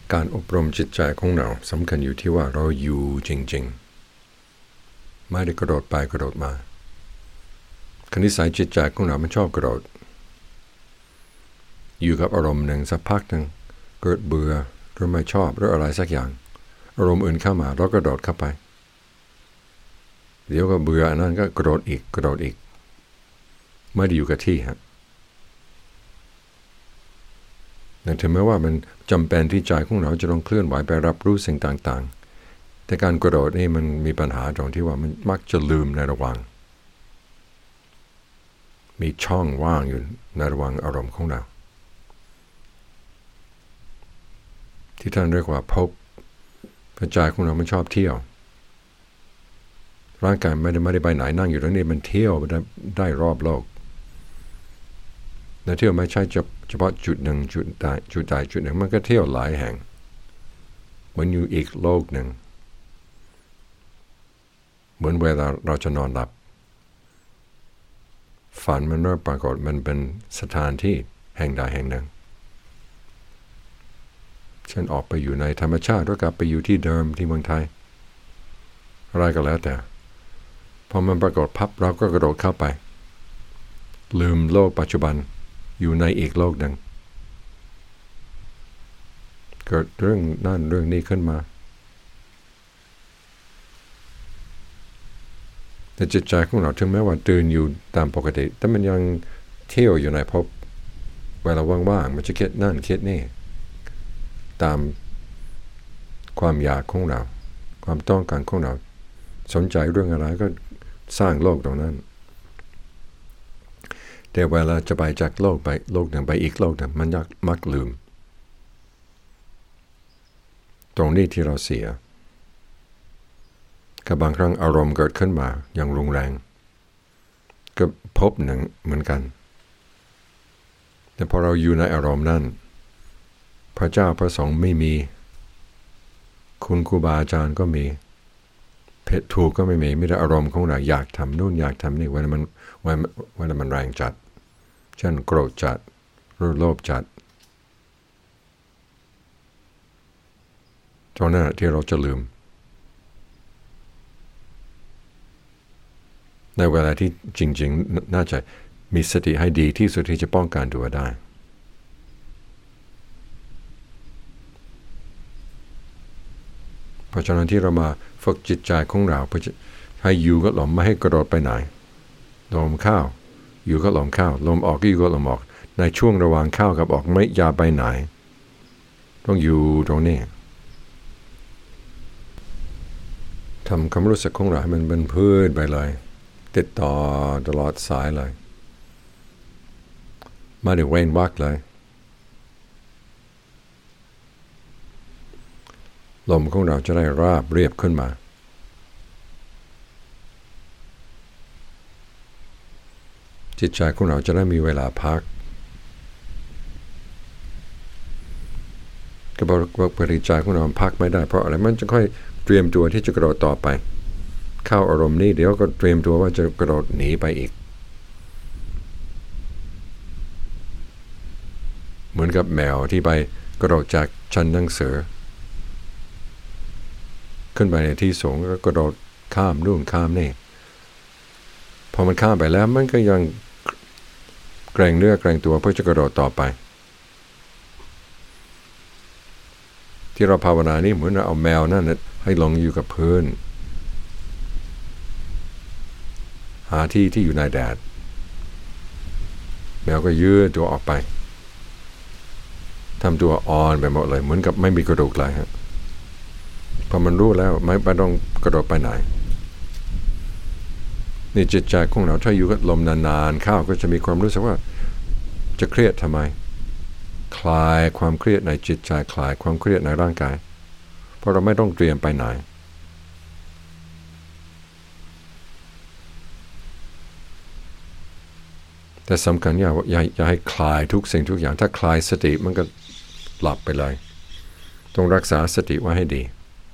การอบรมจิตใจของเราสำคัญอยู่ที่ว่าเราอยู่จริงๆไม่ได้กระโดดไปกระโดดมาคณิสัยจิตใจของเรามันชอบกระโดดอยู่กับอารมณ์หนึ่งสักพักหนึ่งเกิดเบื่อหรือไม่ชอบหรืออะไรสักอย่างอารมณ์อื่นเข้ามาเรากระโดดเข้าไปเดี๋ยวก็เบื่ออันนั้นก็กระโดดอีกไม่ได้อยู่กับที่ฮะแต่ถึงแม้ว่ามันจำเป็นที่ใจของเราจะต้องเคลื่อนไหวไปรับรู้สิ่งต่างๆแต่การกระโดดนี่มันมีปัญหาตรงที่ว่ามันมักจะลืมในระหว่างมีช่องว่างอยู่ในระหว่างอารมณ์ของเราที่ท่านเรียกว่าภพใจของเรามันชอบเที่ยวร่างกายไม่ได้ไปไหนนั่งอยู่ตรงนี้มันเที่ยวได้รอบโลกและเที่ยวไม่ใช่เฉพาะจุดหนึ่งจุดใดจุดหนึ่งมันก็เที่ยวหลายแห่งเหมือนอยู่อีกโลกหนึ่งเหมือนเวลาเราจะนอนหลับฝันมันเริ่มปรากฏมันเป็นสถานที่แห่งใดแห่งหนึ่งเช่นออกไปอยู่ในธรรมชาติแล้วกลับไปอยู่ที่เดิมที่เมืองไทยอะไรก็แล้วแต่พอมันปรากฏพับเราก็กระโดดเข้าไปลืมโลกปัจจุบันอยู่ในอีกโลกหนึ่งเกิดเรื่องนั่นเรื่องนี้ขึ้นมาแต่จิตใจของเราถึงแม้ว่าตื่นอยู่ตามปกติแต่มันยังเที่ยวอยู่ในภพเวลาว่างๆมันจะคิดนั่นคิดนี่ตามความอยากของเราความต้องการของเราสนใจเรื่องอะไรก็สร้างโลกตรงนั้นแต่เวลาจะไปจากโลกไปโลกหนึ่งไปอีกโลกหนึ่งมันมักลืมตรงนี้ที่เราเสียกับบางครั้งอารมณ์เกิดขึ้นมาอย่างรุนแรงก็พบหนึ่งเหมือนกันแต่พอเราอยู่ในอารมณ์นั้นพระเจ้าพระสงฆ์ไม่มีคุณครูบาอาจารย์ก็มีเพศถูกก็ไม่มีแต่อารมณ์ของเราอยากทำนู่นอยากทำนี่เวลามันแรงจัดเช่นโกรธจัดหรือโลภจัดตรงนั้นที่เราจะลืมในเวลาที่จริงๆน่าจะมีสติให้ดีที่สุดที่จะป้องกันตัวได้เพราะฉะนั้นที่เรามาฝึกจิตใจของเราเพื่อให้อยู่กับลมไม่ให้กระโดดไปไหนลมเข้าอยู่กับลมเข้าลมออกก็อยู่กับลมออกในช่วงระหว่างเข้ากับออกไม่อย่าไปไหนต้องอยู่ตรงนี้ทำความรู้สึกของเราให้มันเป็นพื้นไปเลยติดต่อตลอดสายเลยไม่ได้เว้นวรรคเลยลมของเราจะได้ราบเรียบขึ้นมาจิตใจของเราจะได้มีเวลาพักกระบอกปริจใจของเราพักไม่ได้เพราะอะไรมันจะค่อยเตรียมตัวที่จะกระโดดต่อไปเข้าอารมณ์นี้เดี๋ยวก็เตรียมตัวว่าจะกระโดดหนีไปอีกเหมือนกับแมวที่ไปกระโดดจากชั้นหนังสือขึ้นไปในที่สูงก็กระโดดข้ามนู่นข้ามนี่พอมันข้ามไปแล้วมันก็ยังเกรงเนื้อเกรงตัวเพื่อจะกระโดดต่อไปที่เราภาวนานี่เหมือนเราเอาแมวนั่นให้ลงอยู่กับพื้นหาที่อยู่ในแดดแมวก็ยืดตัวออกไปทำตัวอ่อนไปหมดเลยเหมือนกับไม่มีกระดูกเลยฮะพอมันรู้แล้วไม่ต้องกระโดดไปไหนนี่จิตใจของเราถ้าอยู่กับลมนานๆเข้าก็จะมีความรู้สึกว่าจะเครียดทำไมคลายความเครียดในจิตใจคลายความเครียดในร่างกายเพราะเราไม่ต้องเตรียมไปไหนแต่สำคัญอย่าให้คลายทุกสิ่งทุกอย่างถ้าคลายสติมันก็หลับไปเลยต้องรักษาสติไว้ให้ดี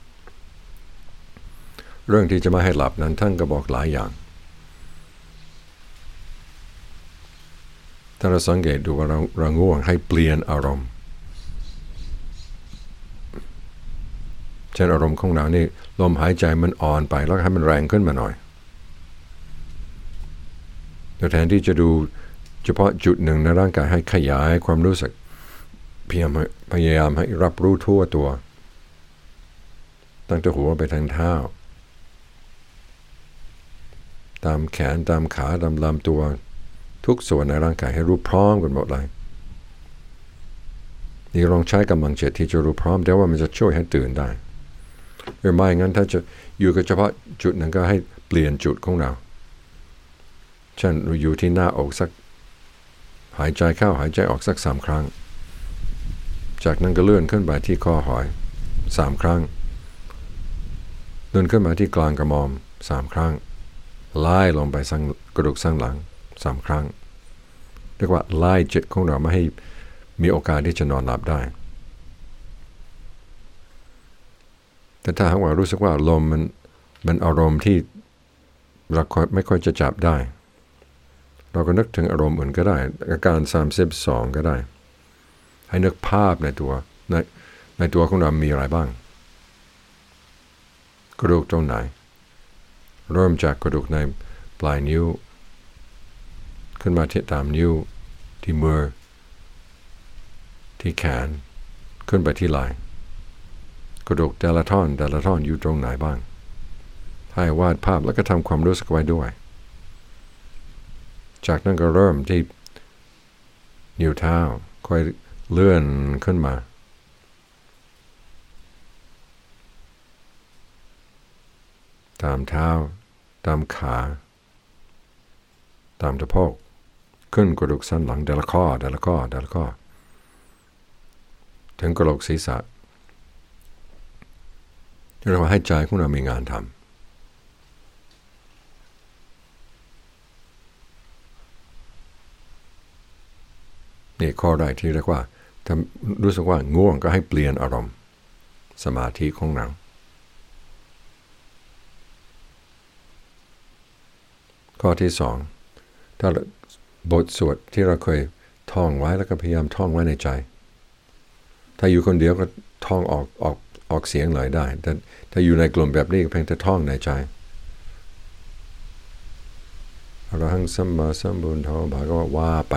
เรื่องที่จะไม่ให้หลับนั้นท่านก็บอกหลายอย่างถ้าเราสังเกตดูว่าเราง่วงให้เปลี่ยนอารมณ์เช่นอารมณ์ของเรานี่ลมหายใจมันอ่อนไปแล้วให้มันแรงขึ้นมาหน่อยแทนที่จะดูเฉพาะจุดหนึ่งในร่างกายให้ขยายความรู้สึกพยายามให้รับรู้ทั่วตัวตั้งแต่หัวไปทางเท้าตามแขนตามขาตามลำตัวทุกส่วนในร่างกายให้รู้พร้อมกันหมดเลยนี่ลองใช้กำลังจิตที่จะรู้พร้อมแต่ว่ามันจะช่วยให้ตื่นได้หรือไม่งั้นถ้าจะอยู่กับเฉพาะจุดนั้นก็ให้เปลี่ยนจุดของเราเช่นเราอยู่ที่หน้าอกสักหายใจเข้าหายใจออกสัก3 ครั้งจากนั้นก็เลื่อนขึ้นไปที่ข้อหอย3 ครั้งเลื่อนขึ้นมาที่กลางกระหม่อม3 ครั้งไล่ลงไปกระดูกสันหลัง3 ครั้งเรียกว่าไล่จิตของเราไม่ให้มีโอกาสที่จะนอนหลับได้แต่ถ้าหากว่ารู้สึกว่าลมมันอารมณ์ที่เราไม่ค่อยจะจับได้เราก็นึกถึงอารมณ์อื่นก็ได้อาการ32ก็ได้ให้นึกภาพในตัวของเรามีอะไรบ้างกระดูกตรงไหนเริ่มจากกระดูกในปลายนิ้วขึ้นมาที่ตามนิ้วที่มือที่แขนขึ้นไปที่ไหล่กระดูกแต่ละท่อนอยู่ตรงไหนบ้างให้วาดภาพแล้วก็ทำความรู้สึกไว้ด้วยจากนั้นก็เริ่มที่นิ้วเท้าค่อยเลื่อนขึ้นมาตามเท้าตามขาตามสะโพกขึ้นกระดูกสันหลังแต่ละข้อถึงกระโหลกศีรษะเราให้ใจของเรามีงานทำนี่ข้อแรกที่เรียกว่าถ้ารู้สึกว่าง่วงก็ให้เปลี่ยนอารมณ์สมาธิของเราข้อที่2ถ้าบทสวดที่เราเคยท่องไว้แล้วก็พยายามท่องไว้ในใจถ้าอยู่คนเดียวก็ท่องออกเสียงเลยได้แต่ถ้าอยู่ในกลุ่มแบบนี้ก็เพียงแต่ท่องในใจอรหังสัมมาสัมพุทโธภะคะวะว่าไป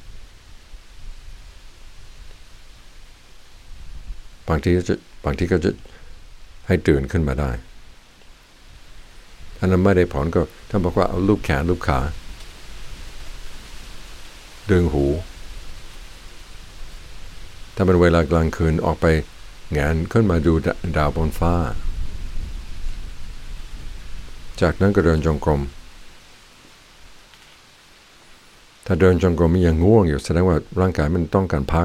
บางทีก็จะให้ตื่นขึ้นมาได้อันนั้นไม่ได้ผลก็ถ้าบอกว่าเอาลูบแขนลูบขาดึงหูถ้าเป็นเวลากลางคืนออกไปแงนขึ้นมาดูดาวบนฟ้าจากนั้นก็เดินจงกรมถ้าเดินจงกรมมันยังง่วงอยู่แสดงว่าร่างกายมันต้องการพัก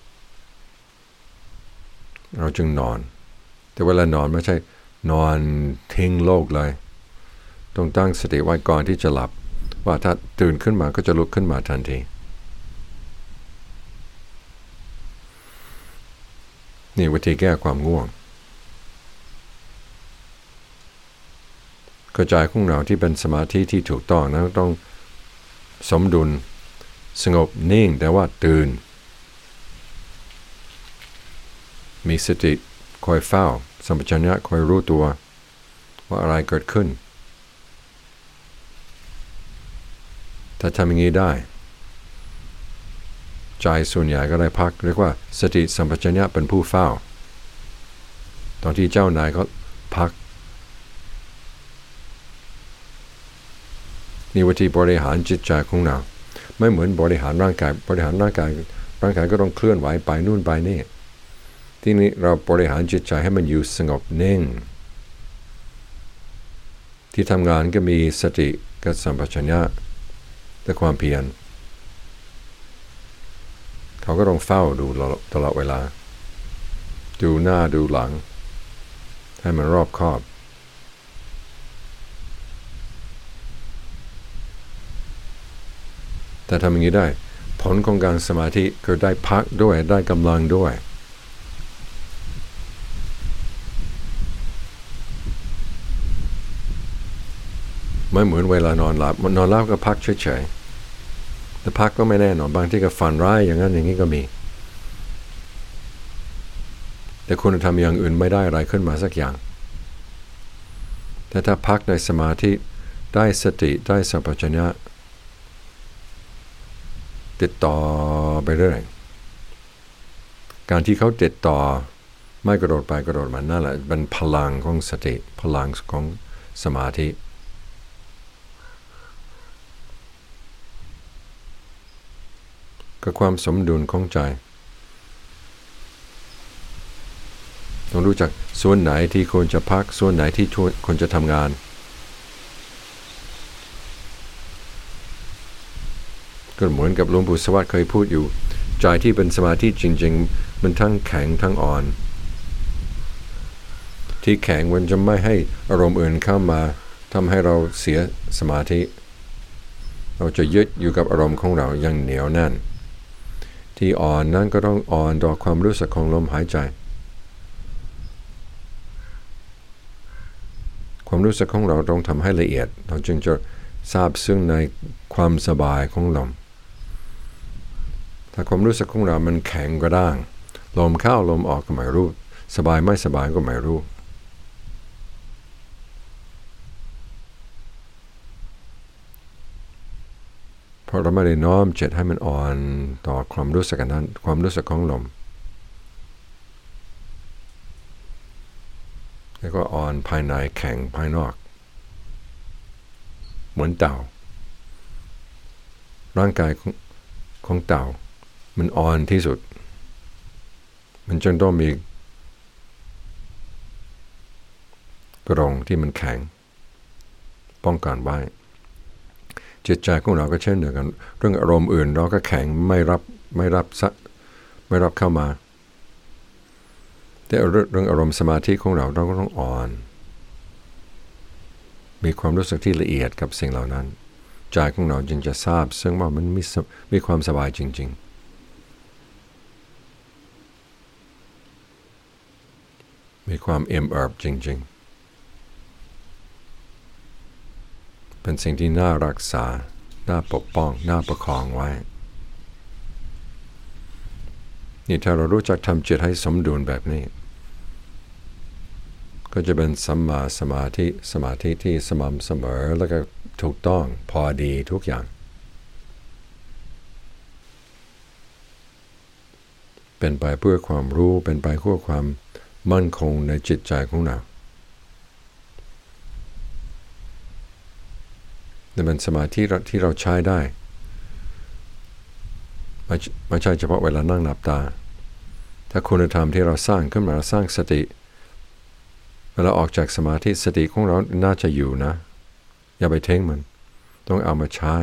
เราจึงนอนแต่เวลานอนไม่ใช่นอนทิ้งโลกเลยต้องตั้งสติไว้ก่อนที่จะหลับว่าถ้าตื่นขึ้นมาก็จะลุกขึ้นมาทันทีนี่วิธีแก้ความง่วงกระจายของเราที่เป็นสมาธิที่ถูกต้องนะต้องสมดุลสงบนิ่งแต่ว่าตื่นมีสติคอยเฝ้าสัมปชัญญะคอยรู้ตัวว่าอะไรเกิดขึ้นถ้าทำอย่างนี้ได้ใจส่วนใหญ่ก็ได้พักเรียกว่าสติสัมปชัญญะเป็นผู้เฝ้าตอนที่เจ้านายก็พักนี่วิธีบริหารจิตใจของเราไม่เหมือนบริหารร่างกายร่างกายก็ต้องเคลื่อนไหวไปนู่นไปนี่ที่นี้เราบริหารจิตใจให้มันอยู่สงบนิ่งที่ทำงานก็มีสติกับสัมปชัญญะและความเพียรเขาก็ต้องเฝ้าดูตลอดเวลาดูหน้าดูหลังให้มันรอบคอบแต่ทำอย่างนี้ได้ผลของการสมาธิคือได้พักด้วยได้กำลังด้วยไม่เหมือนเวลานอนหลับก็พักเฉยๆแต่พักก็ไม่แน่นอนบางที่ก็ฝันร้ายอย่างนั้นอย่างนี้ก็มีแต่คุณทำอย่างอื่นไม่ได้อะไรขึ้นมาสักอย่างแต่ถ้าพักในสมาธิได้สติได้สัมปชัญญะติดต่อไปเรื่อยการที่เขาติดต่อไม่กระโดดไปกระโดดมานั่นแหละเป็นพลังของสติพลังของสมาธิกับความสมดุลของใจต้องรู้จักส่วนไหนที่ควรจะพักส่วนไหนที่ควรจะทำงานก็เหมือนกับหลวงปู่สวัสดิ์เคยพูดอยู่ใจที่เป็นสมาธิจริงๆมันทั้งแข็งทั้งอ่อนที่แข็งมันจะไม่ให้อารมณ์อื่นเข้ามาทำให้เราเสียสมาธิเราจะยึดอยู่กับอารมณ์ของเราอย่างเหนียวแน่นที่อ่อนนั้นก็ต้องอ่อนต่อความรู้สึกของลมหายใจความรู้สึกของเราต้องทำให้ละเอียดเราจึงจะทราบซึ่งในความสบายของลมถ้าความรู้สึกของเรามันแข็งกระด้างลมเข้าลมออกก็ไม่รู้สบายไม่สบายก็ไม่รู้เพราะเราไม่ได้น้อมจิตให้มันอ่อนต่อความรู้สึกนั้นความรู้สึกของลมแล้วก็อ่อนภายในแข็งภายนอกเหมือนเต่าร่างกายของเต่ามันอ่อนที่สุดมันจึงต้องมีกรงที่มันแข็งป้องกันไว้จิตใจของเราก็เช่นเดียวกันเรื่องอารมณ์อื่นเราก็แข็งไม่รับเข้ามาแต่เรื่องอารมณ์สมาธิของเราก็ต้องอ่อนมีความรู้สึกที่ละเอียดกับสิ่งเหล่านั้นใจของเราจึงจะทราบซึ่งว่ามันมีความสบายจริงๆมีความเอิบจริงๆเป็นสิ่งที่น่ารักษาน่าปกป้องน่าประคองไว้นี่ถ้าเรารู้จักทำจิตให้สมดุลแบบนี้ก็จะเป็นสัมมาสมาธิที่สม่ำเสมอแล้วก็ถูกต้องพอดีทุกอย่างเป็นไปเพื่อความรู้เป็นไปเพื่อความมั่นคงในจิตใจของเรานี่เป็นสมาธิที่เราใช้ได้ไม่ใช่เฉพาะเวลานั่งหลับตาถ้าคุณธรรมที่เราสร้างขึ้นมาสร้างสติเวลาออกจากสมาธิสติของเราน่าจะอยู่นะอย่าไปทิ้งมันต้องเอามาใช้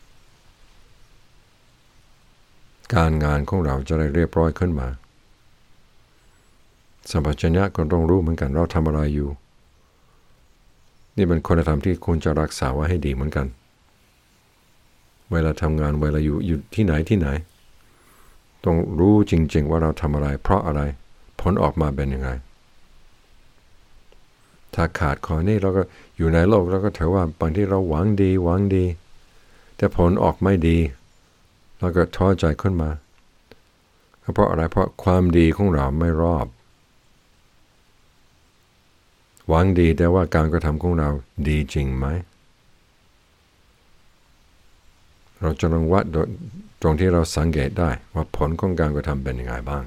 การงานของเราจะได้เรียบร้อยขึ้นมาสัมปชัญญะก็ต้องรู้เหมือนกันเราทำอะไรอยู่นี่เป็นคุณธรรมที่ควรจะรักษาไว้ให้ดีเหมือนกันเวลาทำงานเวลาอยู่ที่ไหนต้องรู้จริงๆว่าเราทำอะไรเพราะอะไรผลออกมาเป็นยังไงถ้าขาดข้อนี้เราก็อยู่ในโลกเราก็ถือว่าบางที่เราหวังดีแต่ผลออกไม่ดีเราก็ท้อใจขึ้นมาเพราะอะไรเพราะความดีของเราไม่รอบหวังดีแต่ว่าการกระทำของเราดีจริงไหมเราจะต้องวัดตรงที่เราสังเกตได้ว่าผลของการกระทำเป็นยังไงบ้าง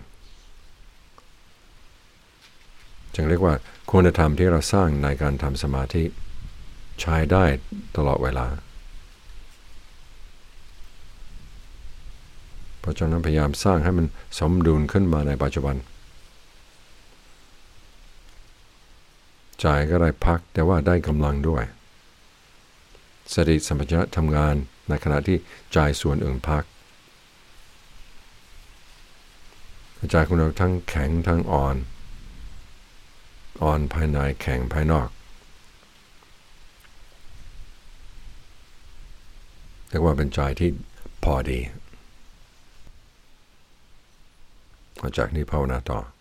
จึงเรียกว่าคุณธรรมที่เราสร้างในการทำสมาธิใช้ได้ตลอดเวลาเพราะฉะนั้นพยายามสร้างให้มันสมดุลขึ้นมาในปัจจุบันใจก็ได้พักแต่ว่าได้กำลังด้วยสติสัมปชัญญะทำงานในขณะที่ใจส่วนอื่นพักใจของเราทั้งแข็งทั้งอ่อนภายในแข็งภายนอกเรียกว่าเป็นใจที่พอดีจากนี้ภาวนาต่อ